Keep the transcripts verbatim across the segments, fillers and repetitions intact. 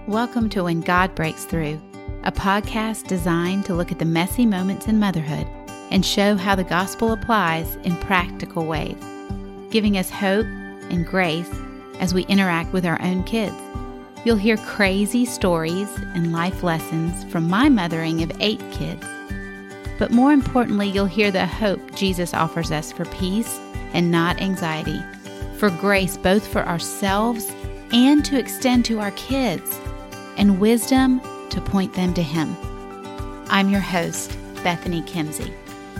Welcome to When God Breaks Through, a podcast designed to look at the messy moments in motherhood and show how the gospel applies in practical ways, giving us hope and grace as we interact with our own kids. You'll hear crazy stories and life lessons from my mothering of eight kids. But more importantly, you'll hear the hope Jesus offers us for peace and not anxiety, for grace both for ourselves and to extend to our kids, and wisdom to point them to Him. I'm your host, Bethany Kimsey.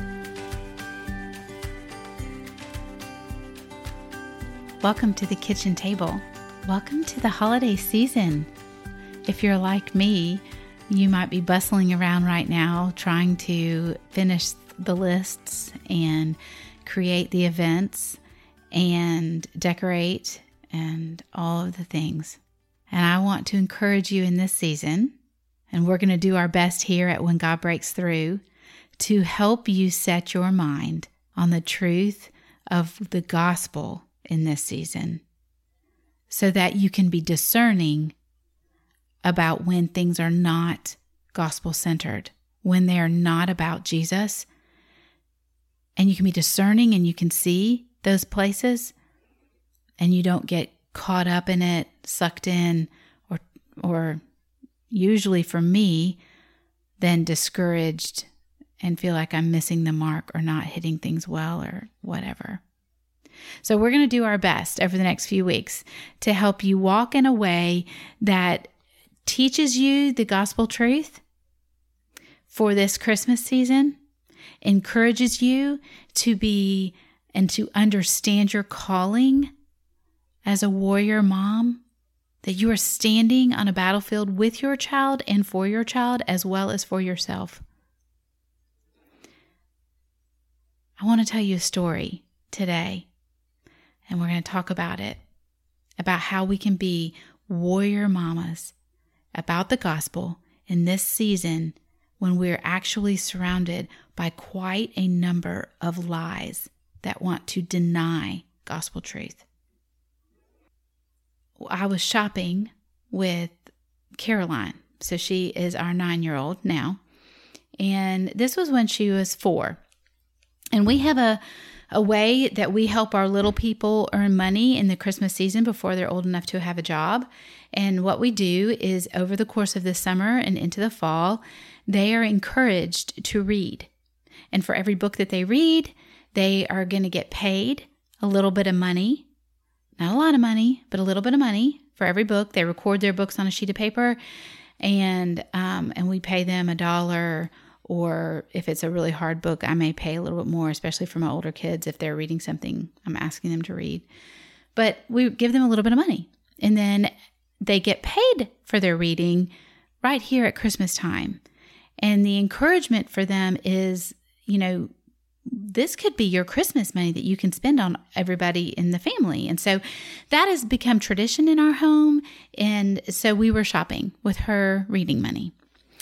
Welcome to the kitchen table. Welcome to the holiday season. If you're like me, you might be bustling around right now trying to finish the lists and create the events and decorate and all of the things. And I want to encourage you in this season, and we're going to do our best here at When God Breaks Through, to help you set your mind on the truth of the gospel in this season so that you can be discerning about when things are not gospel-centered, when they are not about Jesus, and you can be discerning and you can see those places and you don't get caught up in it, sucked in, or or usually for me, then discouraged and feel like I'm missing the mark or not hitting things well or whatever. So we're going to do our best over the next few weeks to help you walk in a way that teaches you the gospel truth for this Christmas season, encourages you to be and to understand your calling as a warrior mom, that you are standing on a battlefield with your child and for your child as well as for yourself. I want to tell you a story today, and we're going to talk about it, about how we can be warrior mamas about the gospel in this season when we're actually surrounded by quite a number of lies that want to deny gospel truth. I was shopping with Caroline. So she is our nine-year-old now. And this was when she was four. And we have a, a way that we help our little people earn money in the Christmas season before they're old enough to have a job. And what we do is over the course of the summer and into the fall, they are encouraged to read. And for every book that they read, they are going to get paid a little bit of money. Not a lot of money, but a little bit of money for every book. They record their books on a sheet of paper, and um, and we pay them a dollar, or if it's a really hard book, I may pay a little bit more, especially for my older kids. If they're reading something I'm asking them to read. But we give them a little bit of money, and then they get paid for their reading right here at Christmas time. And the encouragement for them is, you know, this could be your Christmas money that you can spend on everybody in the family. And so that has become tradition in our home. And so we were shopping with her reading money.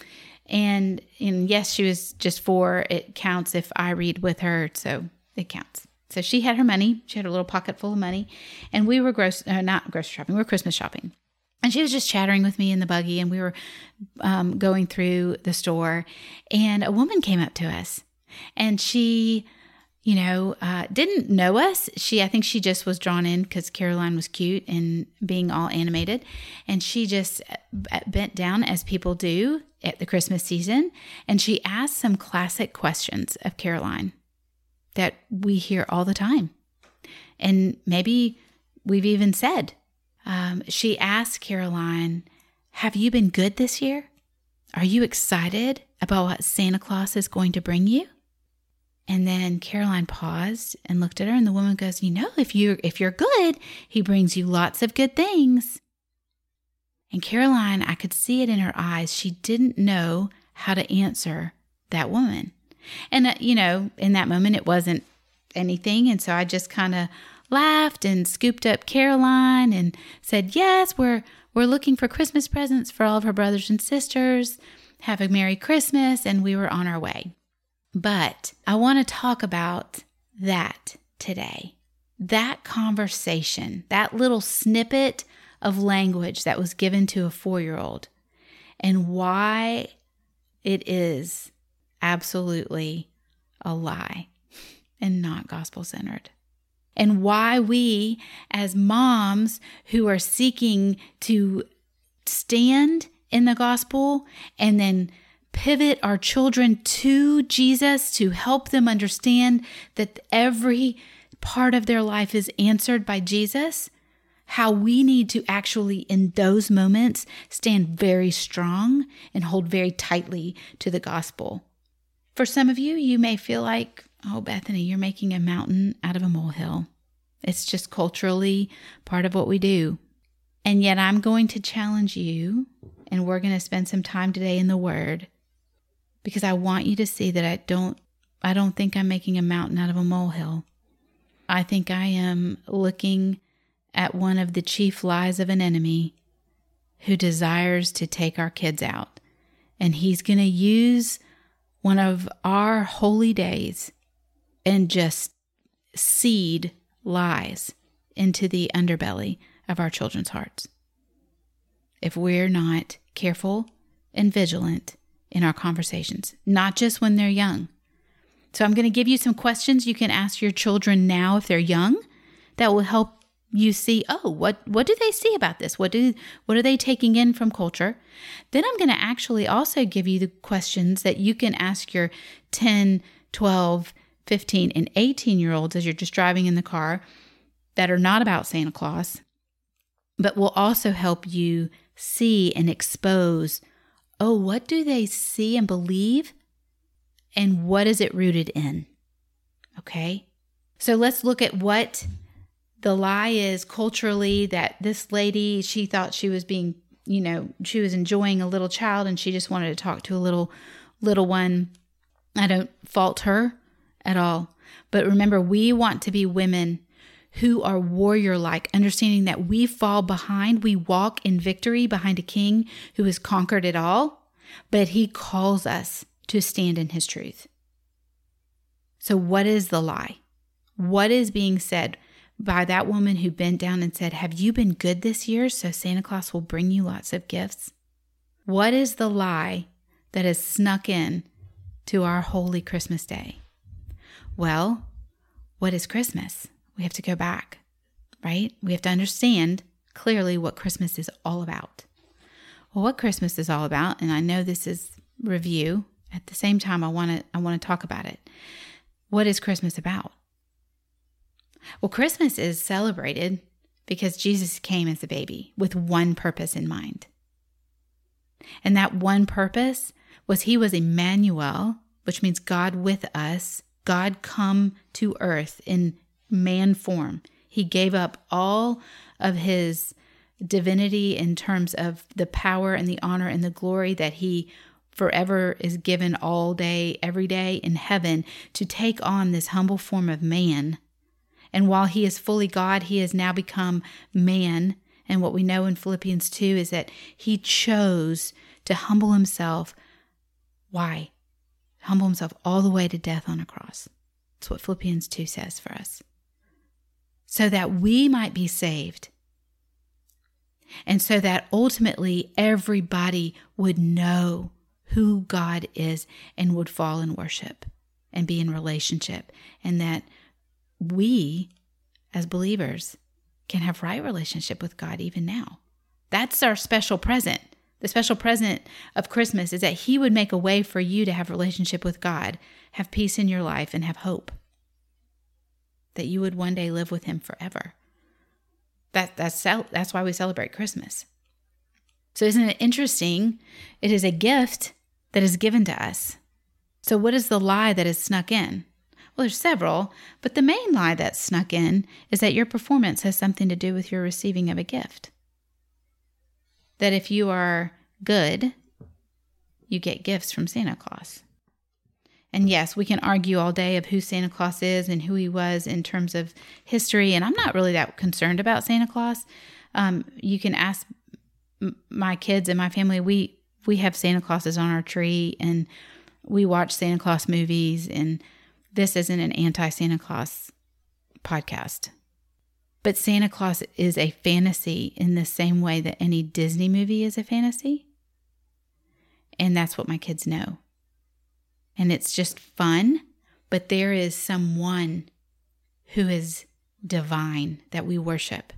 And, and yes, she was just four. It counts if I read with her. So it counts. So she had her money. She had a little pocket full of money. And we were gross, uh, not grocery shopping. We were Christmas shopping. And she was just chattering with me in the buggy. And we were um, going through the store. And a woman came up to us. And she, you know, uh, didn't know us. She, I think she just was drawn in because Caroline was cute and being all animated. And she just bent down, as people do at the Christmas season. And she asked some classic questions of Caroline that we hear all the time. And maybe we've even said, um, she asked Caroline, "Have you been good this year? Are you excited about what Santa Claus is going to bring you?" And then Caroline paused and looked at her, and the woman goes, "You know, if you if you're good, he brings you lots of good things." And Caroline, I could see it in her eyes. She didn't know how to answer that woman. And, uh, you know, in that moment, it wasn't anything. And so I just kind of laughed and scooped up Caroline and said, "Yes, we're we're looking for Christmas presents for all of her brothers and sisters. Have a Merry Christmas." And we were on our way. But I want to talk about that today. That conversation, that little snippet of language that was given to a four-year-old, and why it is absolutely a lie and not gospel-centered. And why we, as moms who are seeking to stand in the gospel and then pivot our children to Jesus to help them understand that every part of their life is answered by Jesus, how we need to actually, in those moments, stand very strong and hold very tightly to the gospel. For some of you, you may feel like, oh, Bethany, you're making a mountain out of a molehill. It's just culturally part of what we do. And yet I'm going to challenge you, and we're going to spend some time today in the Word, because I want you to see that I don't, I don't think I'm making a mountain out of a molehill. I think I am looking at one of the chief lies of an enemy who desires to take our kids out. And he's going to use one of our holy days and just seed lies into the underbelly of our children's hearts, if we're not careful and vigilant in our conversations, not just when they're young. So I'm going to give you some questions you can ask your children now if they're young that will help you see, oh, what, what do they see about this? What do what are they taking in from culture? Then I'm going to actually also give you the questions that you can ask your ten, twelve, fifteen, and eighteen-year-olds as you're just driving in the car that are not about Santa Claus, but will also help you see and expose, oh, what do they see and believe? And what is it rooted in? Okay? So let's look at what the lie is culturally, that this lady, she thought she was being, you know, she was enjoying a little child and she just wanted to talk to a little, little one. I don't fault her at all. But remember, we want to be women who are warrior-like, understanding that we fall behind, we walk in victory behind a king who has conquered it all, but he calls us to stand in his truth. So what is the lie? What is being said by that woman who bent down and said, have you been good this year so Santa Claus will bring you lots of gifts? What is the lie that has snuck in to our holy Christmas day? Well, what is Christmas? We have to go back, right? We have to understand clearly what Christmas is all about. Well, what Christmas is all about, and I know this is review, at the same time I want to I want to talk about it. What is Christmas about? Well, Christmas is celebrated because Jesus came as a baby with one purpose in mind. And that one purpose was he was Emmanuel, which means God with us, God come to earth in man form. He gave up all of his divinity in terms of the power and the honor and the glory that he forever is given all day, every day in heaven, to take on this humble form of man. And while he is fully God, he has now become man. And what we know in Philippians two is that he chose to humble himself. Why? Humble himself all the way to death on a cross. That's what Philippians two says for us. So that we might be saved. And so that ultimately everybody would know who God is and would fall in worship and be in relationship. And that we, as believers, can have right relationship with God even now. That's our special present. The special present of Christmas is that he would make a way for you to have relationship with God, have peace in your life, and have hope. That you would one day live with him forever. That, that's, that's why we celebrate Christmas. So isn't it interesting? It is a gift that is given to us. So what is the lie that is snuck in? Well, there's several, but the main lie that's snuck in is that your performance has something to do with your receiving of a gift. That if you are good, you get gifts from Santa Claus. And yes, we can argue all day of who Santa Claus is and who he was in terms of history, and I'm not really that concerned about Santa Claus. Um, you can ask m- my kids and my family, we, we have Santa Clauses on our tree, and we watch Santa Claus movies, and this isn't an anti-Santa Claus podcast. But Santa Claus is a fantasy in the same way that any Disney movie is a fantasy. And that's what my kids know. And it's just fun, but there is someone who is divine that we worship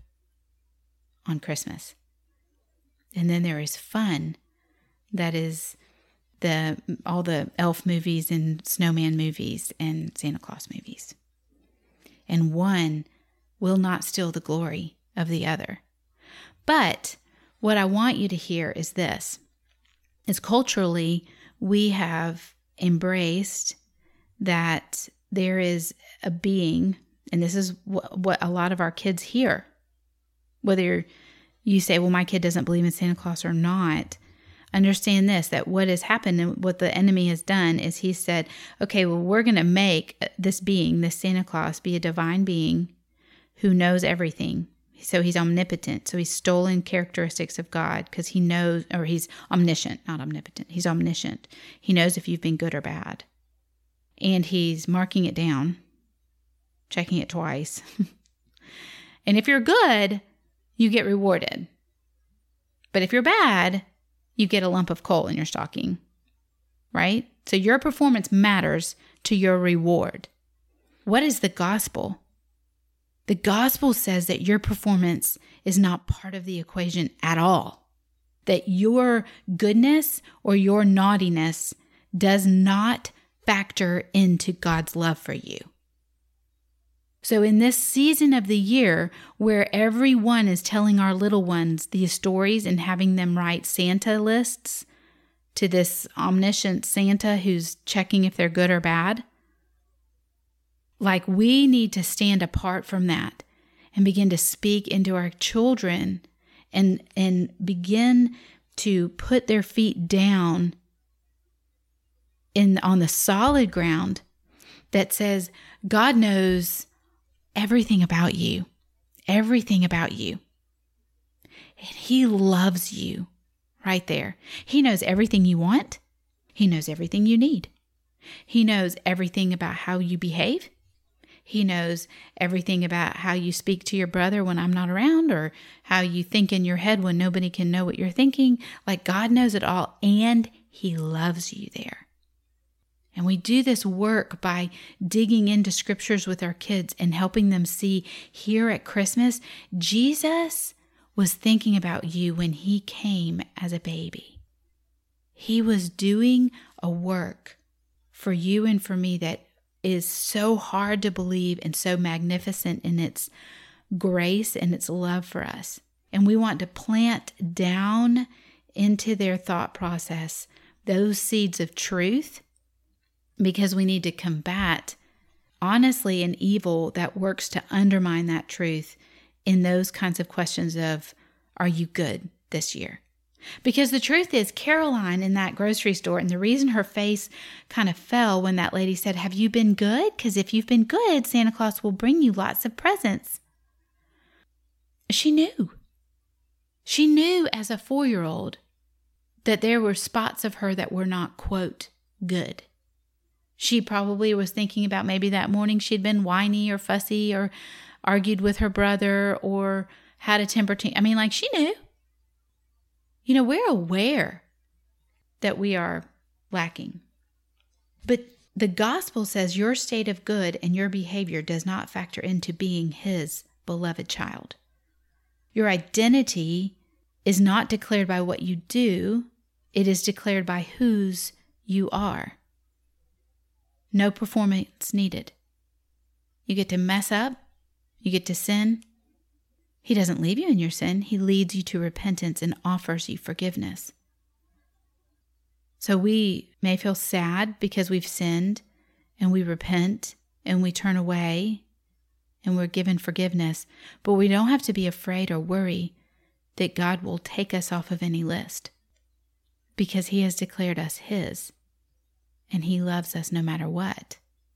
on Christmas. And then there is fun that is the all the elf movies and snowman movies and Santa Claus movies. And one will not steal the glory of the other. But what I want you to hear is this, is culturally we have embraced that there is a being, and this is what, what a lot of our kids hear. Whether you say, well, my kid doesn't believe in Santa Claus or not, understand this, that what has happened and what the enemy has done is he said, okay, well, we're going to make this being, this Santa Claus, be a divine being who knows everything. So he's omnipotent. So he's stolen characteristics of God because he knows, or he's omniscient, not omnipotent. He's omniscient. He knows if you've been good or bad. And he's marking it down, checking it twice. And if you're good, you get rewarded. But if you're bad, you get a lump of coal in your stocking, right? So your performance matters to your reward. What is the gospel? The gospel says that your performance is not part of the equation at all. That your goodness or your naughtiness does not factor into God's love for you. So in this season of the year where everyone is telling our little ones these stories and having them write Santa lists to this omniscient Santa who's checking if they're good or bad, like we need to stand apart from that and begin to speak into our children and, and begin to put their feet down in on the solid ground that says God knows everything about you, everything about you. And he loves you right there. He knows everything you want. He knows everything you need. He knows everything about how you behave. He knows everything about how you speak to your brother when I'm not around, or how you think in your head when nobody can know what you're thinking. Like God knows it all, and he loves you there. And we do this work by digging into scriptures with our kids and helping them see here at Christmas, Jesus was thinking about you when he came as a baby. He was doing a work for you and for me that is so hard to believe and so magnificent in its grace and its love for us. And we want to plant down into their thought process those seeds of truth, because we need to combat, honestly, an evil that works to undermine that truth in those kinds of questions of, are you good this year? Because the truth is, Caroline in that grocery store, and the reason her face kind of fell when that lady said, have you been good? Because if you've been good, Santa Claus will bring you lots of presents. She knew. She knew as a four-year-old that there were spots of her that were not, quote, good. She probably was thinking about maybe that morning she'd been whiny or fussy or argued with her brother or had a temper tantrum. I mean, like she knew. You know, we're aware that we are lacking. But the gospel says your state of good and your behavior does not factor into being his beloved child. Your identity is not declared by what you do. It is declared by whose you are. No performance needed. You get to mess up. You get to sin. He doesn't leave you in your sin. He leads you to repentance and offers you forgiveness. So we may feel sad because we've sinned, and we repent and we turn away and we're given forgiveness, but we don't have to be afraid or worry that God will take us off of any list, because he has declared us his. And he loves us no matter what.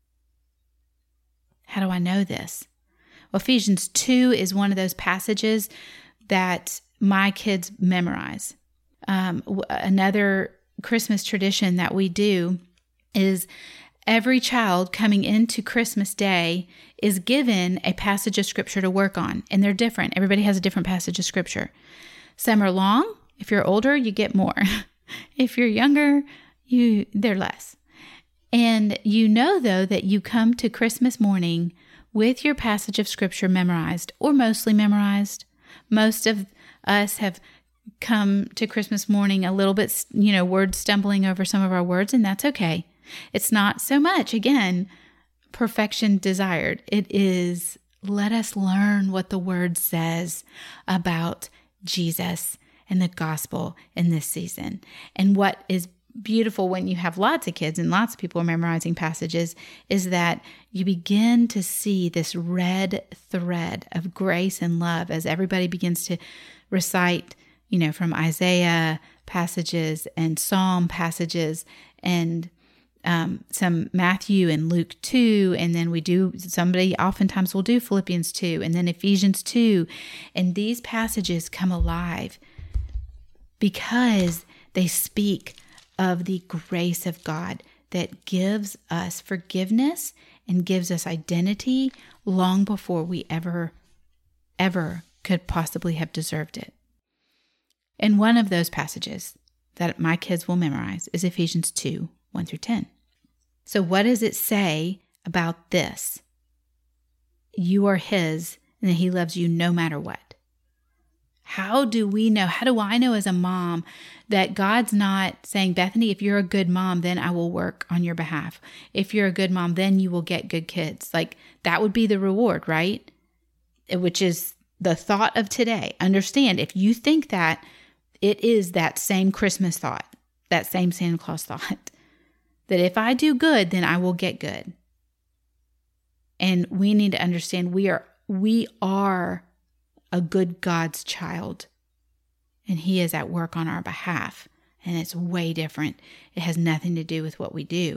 How do I know this? Well, Ephesians two is one of those passages that my kids memorize. Um, another Christmas tradition that we do is every child coming into Christmas Day is given a passage of scripture to work on, and they're different. Everybody has a different passage of scripture. Some are long. If you're older, you get more. If you're younger, you they're less. And you know, though, that you come to Christmas morning with your passage of scripture memorized or mostly memorized. Most of us have come to Christmas morning a little bit, you know, word stumbling over some of our words, and that's okay. It's not so much, again, perfection desired. It is, let us learn what the word says about Jesus and the gospel in this season. And what is beautiful when you have lots of kids and lots of people are memorizing passages is that you begin to see this red thread of grace and love as everybody begins to recite, you know, from Isaiah passages and Psalm passages and um, some Matthew and Luke two. And then we do, somebody oftentimes will do Philippians two and then Ephesians two. And these passages come alive because they speak of the grace of God that gives us forgiveness and gives us identity long before we ever, ever could possibly have deserved it. And one of those passages that my kids will memorize is Ephesians two, one through ten. So what does it say about this? You are His, and that He loves you no matter what. How do we know, how do I know as a mom that God's not saying, Bethany, if you're a good mom, then I will work on your behalf. If you're a good mom, then you will get good kids. Like that would be the reward, right? Which is the thought of today. Understand, if you think that, it is that same Christmas thought, that same Santa Claus thought, that if I do good, then I will get good. And we need to understand we are, we are a good God's child, and He is at work on our behalf, and it's way different. It has nothing to do with what we do.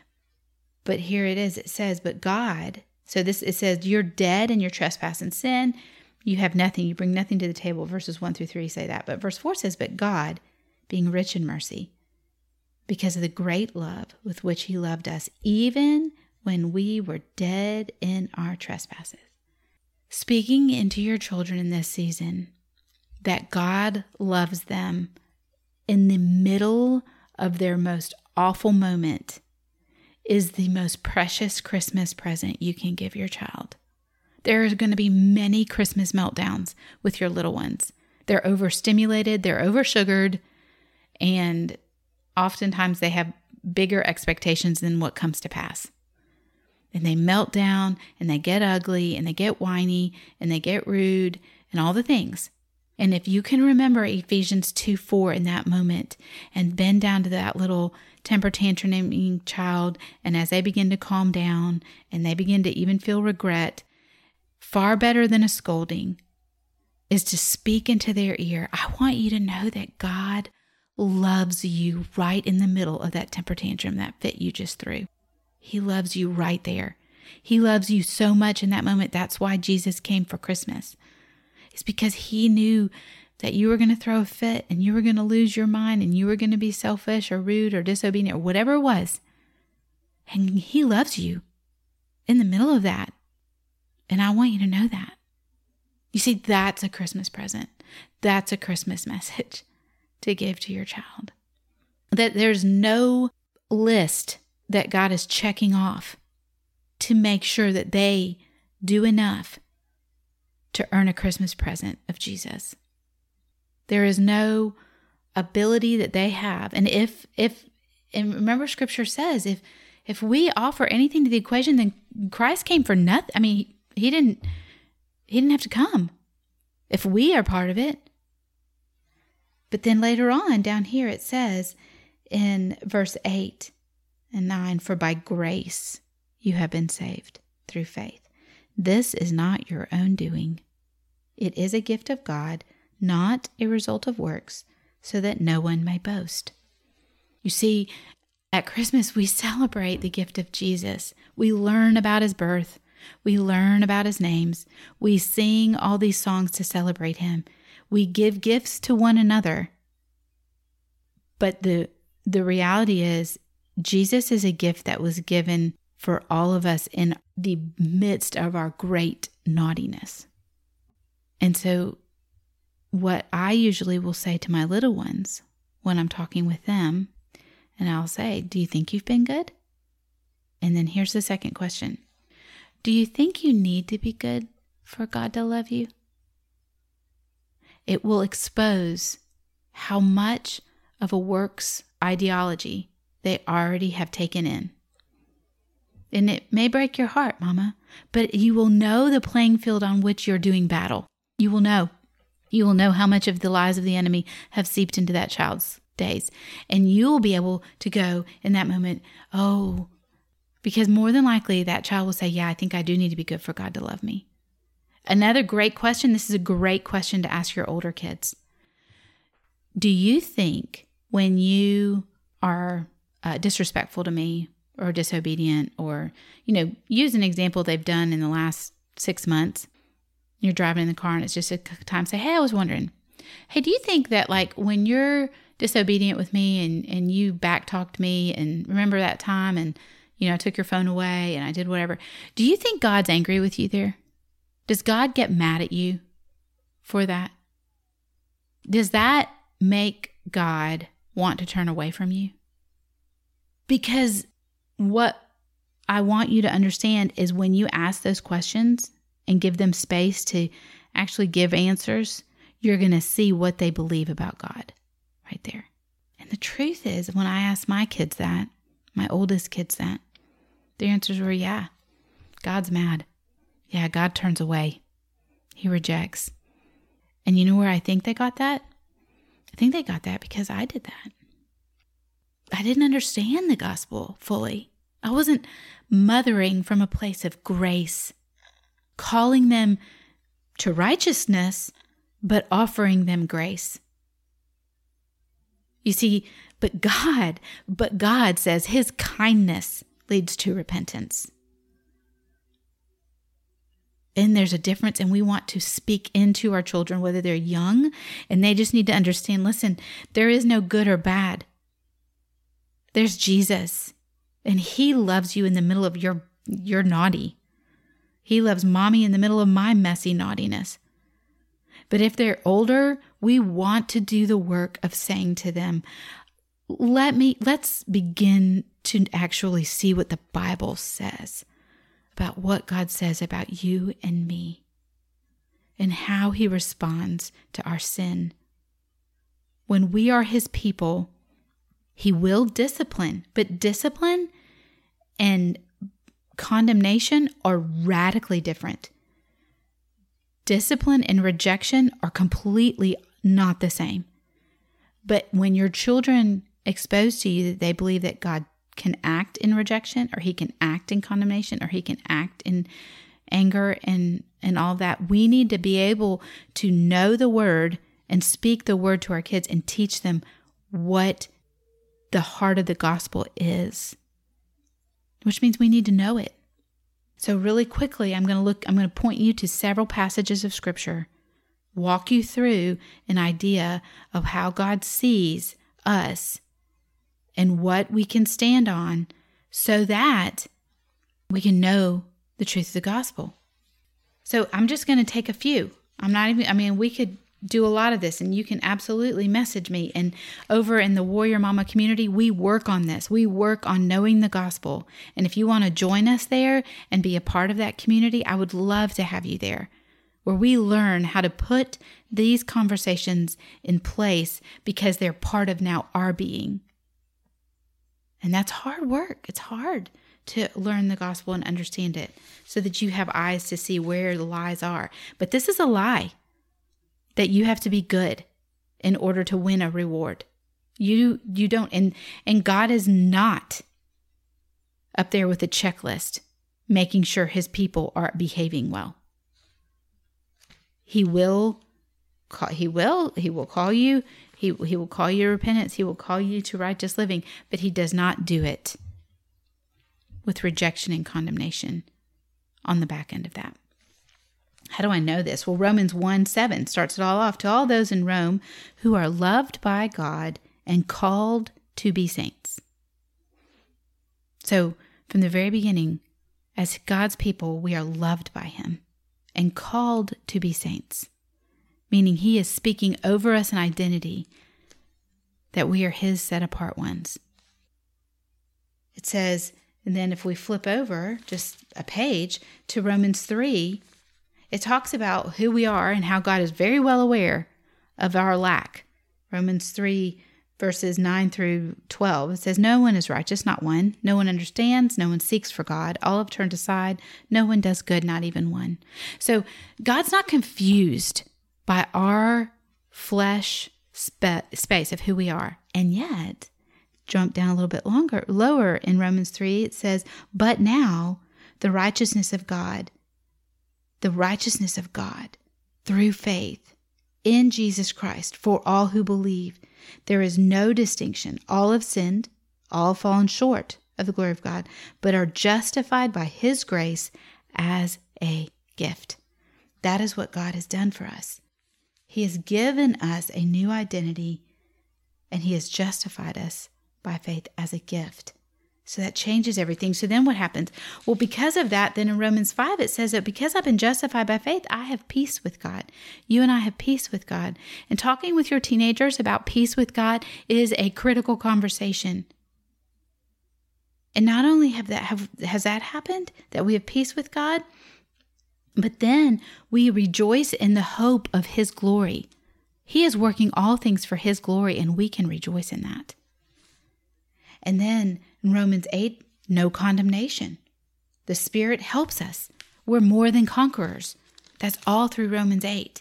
But here it is, it says, but God, so this, it says, you're dead in your trespass and sin. You have nothing, you bring nothing to the table. Verses one through three say that. But verse four says, but God, being rich in mercy, because of the great love with which He loved us, even when we were dead in our trespasses. Speaking into your children in this season that God loves them in the middle of their most awful moment is the most precious Christmas present you can give your child. There are going to be many Christmas meltdowns with your little ones. They're overstimulated, they're oversugared, and oftentimes they have bigger expectations than what comes to pass. And they melt down and they get ugly and they get whiny and they get rude and all the things. And if you can remember Ephesians two four in that moment and bend down to that little temper tantruming child, and as they begin to calm down and they begin to even feel regret, far better than a scolding is to speak into their ear. I want you to know that God loves you right in the middle of that temper tantrum, that fit you just threw. He loves you right there. He loves you so much in that moment. That's why Jesus came for Christmas. It's because He knew that you were going to throw a fit and you were going to lose your mind and you were going to be selfish or rude or disobedient or whatever it was. And He loves you in the middle of that. And I want you to know that. You see, that's a Christmas present. That's a Christmas message to give to your child. That there's no list that God is checking off to make sure that they do enough to earn a Christmas present of Jesus. There is no ability that they have. And if, if, and remember Scripture says, if, if we offer anything to the equation, then Christ came for nothing. I mean, he didn't, he didn't have to come if we are part of it. But then later on down here, it says in verse eight and nine, for by grace you have been saved through faith. This is not your own doing. It is a gift of God, not a result of works, so that no one may boast. You see, at Christmas, we celebrate the gift of Jesus. We learn about His birth. We learn about His names. We sing all these songs to celebrate Him. We give gifts to one another. But the, the reality is, Jesus is a gift that was given for all of us in the midst of our great naughtiness. And so what I usually will say to my little ones when I'm talking with them, and I'll say, do you think you've been good? And then here's the second question. Do you think you need to be good for God to love you? It will expose how much of a works ideology they already have taken in. And it may break your heart, Mama, but you will know the playing field on which you're doing battle. You will know. You will know how much of the lies of the enemy have seeped into that child's days. And you will be able to go in that moment, oh, because more than likely that child will say, yeah, I think I do need to be good for God to love me. Another great question. This is a great question to ask your older kids. Do you think when you are uh, disrespectful to me or disobedient, or, you know, use an example they've done in the last six months, you're driving in the car and it's just a time to say, hey, I was wondering, hey, do you think that like when you're disobedient with me and, and you backtalked me and remember that time and, you know, I took your phone away and I did whatever, do you think God's angry with you there? Does God get mad at you for that? Does that make God want to turn away from you? Because what I want you to understand is when you ask those questions and give them space to actually give answers, you're going to see what they believe about God right there. And the truth is, when I asked my kids that, my oldest kids that, their answers were, yeah, God's mad. Yeah, God turns away. He rejects. And you know where I think they got that? I think they got that because I did that. I didn't understand the gospel fully. I wasn't mothering from a place of grace, calling them to righteousness, but offering them grace. You see, but God, but God says his kindness leads to repentance. And there's a difference, and we want to speak into our children, whether they're young, and they just need to understand, listen, there is no good or bad. There's Jesus, and he loves you in the middle of your, your naughty. He loves mommy in the middle of my messy naughtiness. But if they're older, we want to do the work of saying to them, let me, let's begin to actually see what the Bible says about what God says about you and me and how he responds to our sin. When we are his people, he will discipline, but discipline and condemnation are radically different. Discipline and rejection are completely not the same. But when your children expose to you that they believe that God can act in rejection, or he can act in condemnation, or he can act in anger and, and all that, we need to be able to know the word and speak the word to our kids and teach them what the heart of the gospel is, which means we need to know it. So really quickly, I'm going to look, I'm going to point you to several passages of scripture, walk you through an idea of how God sees us and what we can stand on so that we can know the truth of the gospel. So I'm just going to take a few. I'm not even, I mean, we could do a lot of this, and you can absolutely message me. And over in the Warrior Mama community, we work on this. We work on knowing the gospel. And if you want to join us there and be a part of that community, I would love to have you there, where we learn how to put these conversations in place because they're part of now our being. And that's hard work. It's hard to learn the gospel and understand it so that you have eyes to see where the lies are. But this is a lie that you have to be good in order to win a reward. You you don't, and, and God is not up there with a checklist making sure his people are behaving well. He will call, he will, he will call you, he, he will call you to repentance, he will call you to righteous living, but he does not do it with rejection and condemnation on the back end of that. How do I know this? Well, Romans one seven starts it all off. To all those in Rome who are loved by God and called to be saints. So from the very beginning, as God's people, we are loved by him and called to be saints, meaning he is speaking over us an identity that we are his set apart ones. It says, and then if we flip over just a page to Romans three, it talks about who we are and how God is very well aware of our lack. Romans three, verses nine through twelve, it says, no one is righteous, not one. No one understands. No one seeks for God. All have turned aside. No one does good, not even one. So God's not confused by our flesh spe- space of who we are. And yet, jump down a little bit longer, lower in Romans three, it says, but now the righteousness of God, the righteousness of God through faith in Jesus Christ for all who believe. There is no distinction. All have sinned, all have fallen short of the glory of God, but are justified by his grace as a gift. That is what God has done for us. He has given us a new identity, and he has justified us by faith as a gift. So that changes everything. So then what happens? Well, because of that, then in Romans five, it says that because I've been justified by faith, I have peace with God. You and I have peace with God. And talking with your teenagers about peace with God is a critical conversation. And not only have that have has that happened, that we have peace with God, but then we rejoice in the hope of his glory. He is working all things for his glory, and we can rejoice in that. And then in Romans eight, no condemnation. The Spirit helps us. We're more than conquerors. That's all through Romans eight.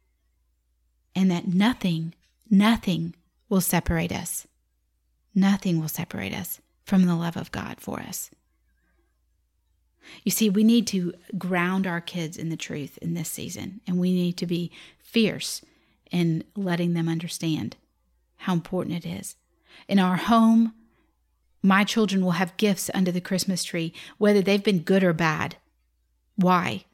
And that nothing, nothing will separate us. Nothing will separate us from the love of God for us. You see, we need to ground our kids in the truth in this season, and we need to be fierce in letting them understand how important it is. In our home, my children will have gifts under the Christmas tree, whether they've been good or bad. Why?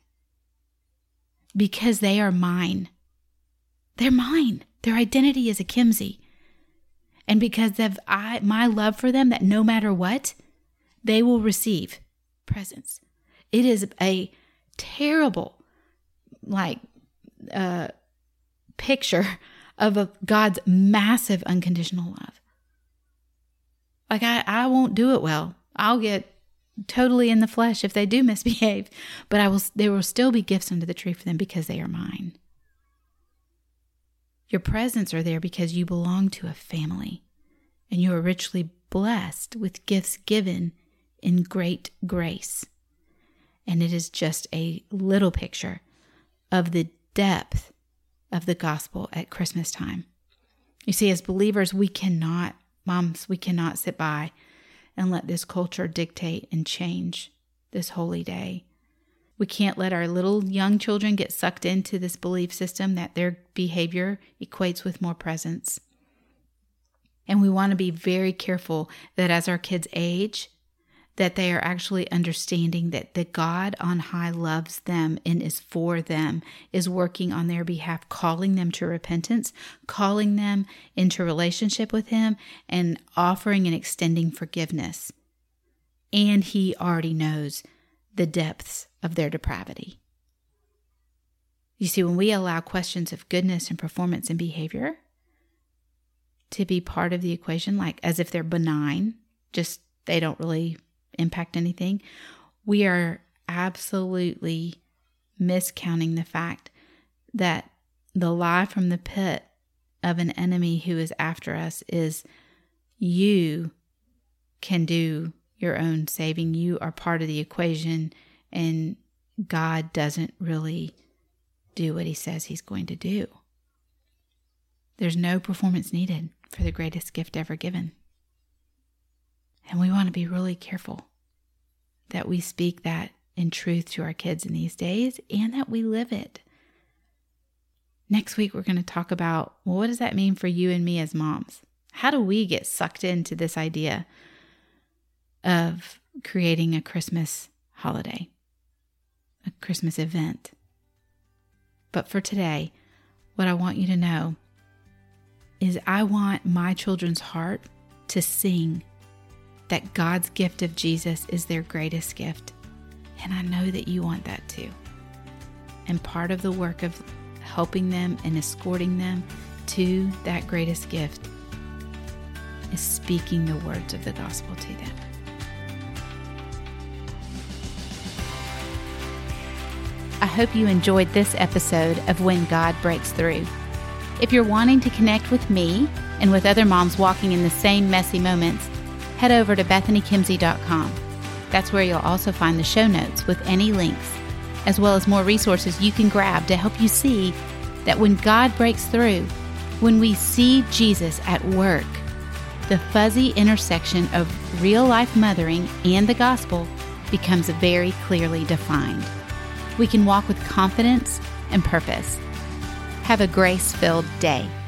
Because they are mine. They're mine. Their identity is a Kimsey. And because of I, my love for them, that no matter what, they will receive presents. It is a terrible, like, uh, picture of a God's massive unconditional love. Like, I, I won't do it well. I'll get totally in the flesh if they do misbehave, but I will. There will still be gifts under the tree for them because they are mine. Your presents are there because you belong to a family, and you are richly blessed with gifts given in great grace. And it is just a little picture of the depth of the gospel at Christmas time. You see, as believers, we cannot Moms, we cannot sit by and let this culture dictate and change this holy day. We can't let our little young children get sucked into this belief system that their behavior equates with more presents. And we want to be very careful that as our kids age, that they are actually understanding that the God on high loves them and is for them, is working on their behalf, calling them to repentance, calling them into relationship with him, and offering and extending forgiveness. And he already knows the depths of their depravity. You see, when we allow questions of goodness and performance and behavior to be part of the equation, like as if they're benign, just they don't really impact anything, we are absolutely miscounting the fact that the lie from the pit of an enemy who is after us is you can do your own saving. You are part of the equation, and God doesn't really do what he says he's going to do. There's no performance needed for the greatest gift ever given. And we want to be really careful that we speak that in truth to our kids in these days, and that we live it. Next week, we're going to talk about, well, what does that mean for you and me as moms? How do we get sucked into this idea of creating a Christmas holiday, a Christmas event? But for today, what I want you to know is I want my children's heart to sing that God's gift of Jesus is their greatest gift. And I know that you want that too. And part of the work of helping them and escorting them to that greatest gift is speaking the words of the gospel to them. I hope you enjoyed this episode of When God Breaks Through. If you're wanting to connect with me and with other moms walking in the same messy moments, head over to bethany kimsey dot com. That's where you'll also find the show notes with any links, as well as more resources you can grab to help you see that when God breaks through, when we see Jesus at work, the fuzzy intersection of real-life mothering and the gospel becomes very clearly defined. We can walk with confidence and purpose. Have a grace-filled day.